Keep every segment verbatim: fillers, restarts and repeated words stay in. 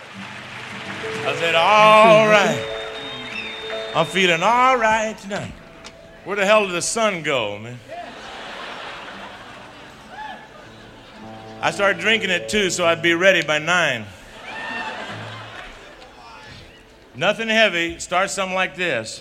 I said, all right. I'm feeling all right tonight. Where the hell did the sun go, man? I started drinking at two, so I'd be ready by nine. Nothing heavy. Start something like this.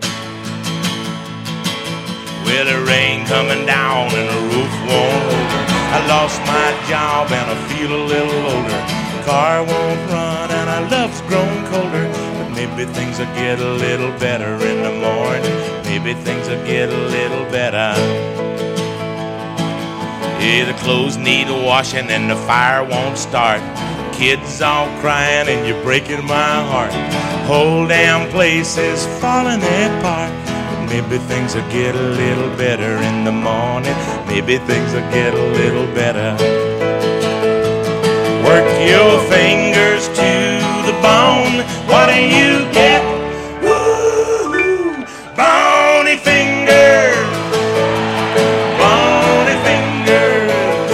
With the rain coming down and the roof won't hold her. I lost my job and I feel a little older. Car won't run and our love's grown colder. But maybe things will get a little better in the morning. Maybe things will get a little better. Yeah, the clothes need washing and the fire won't start. Kids all crying and you're breaking my heart. Whole damn place is falling apart. But maybe things will get a little better in the morning. Maybe things will get a little better. Work your fingers to the bone. What do you get? Woo! Bony fingers. Bony fingers.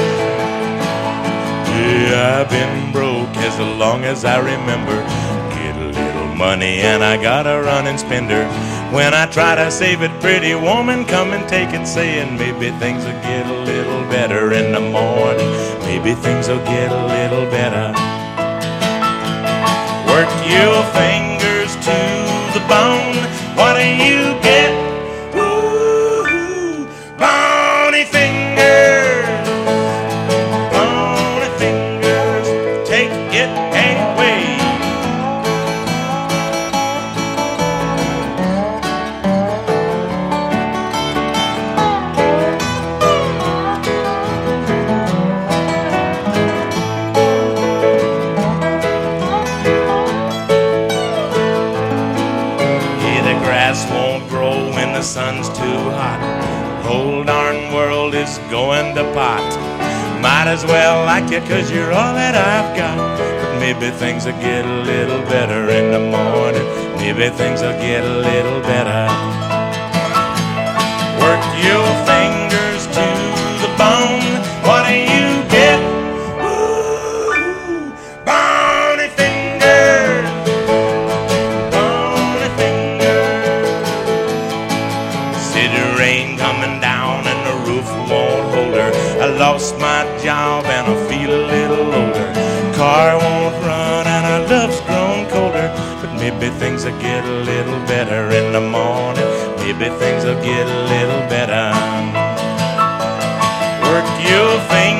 Yeah, I've been broke as long as I remember. Get a little money and I gotta run and spend her. When I try to save it, pretty woman, come and take it, saying maybe things will get a little better in the morning. Maybe things will get a little better. Work your fingers to the bone. What do you get? Woo-hoo, bony fingers. Bony fingers, take it away. Won't grow when the sun's too hot. Whole darn world is going to pot. Might as well like you cause you're all that I've got. But maybe things will get a little better in the morning. Maybe things will get a little better. Work your fingers to the bone. What do you get? Woo! Bony fingers. Rain coming down and the roof won't hold her. I lost my job and I feel a little older. Car won't run and our love's grown colder. But maybe things will get a little better in the morning. Maybe things will get a little better. Work your fingers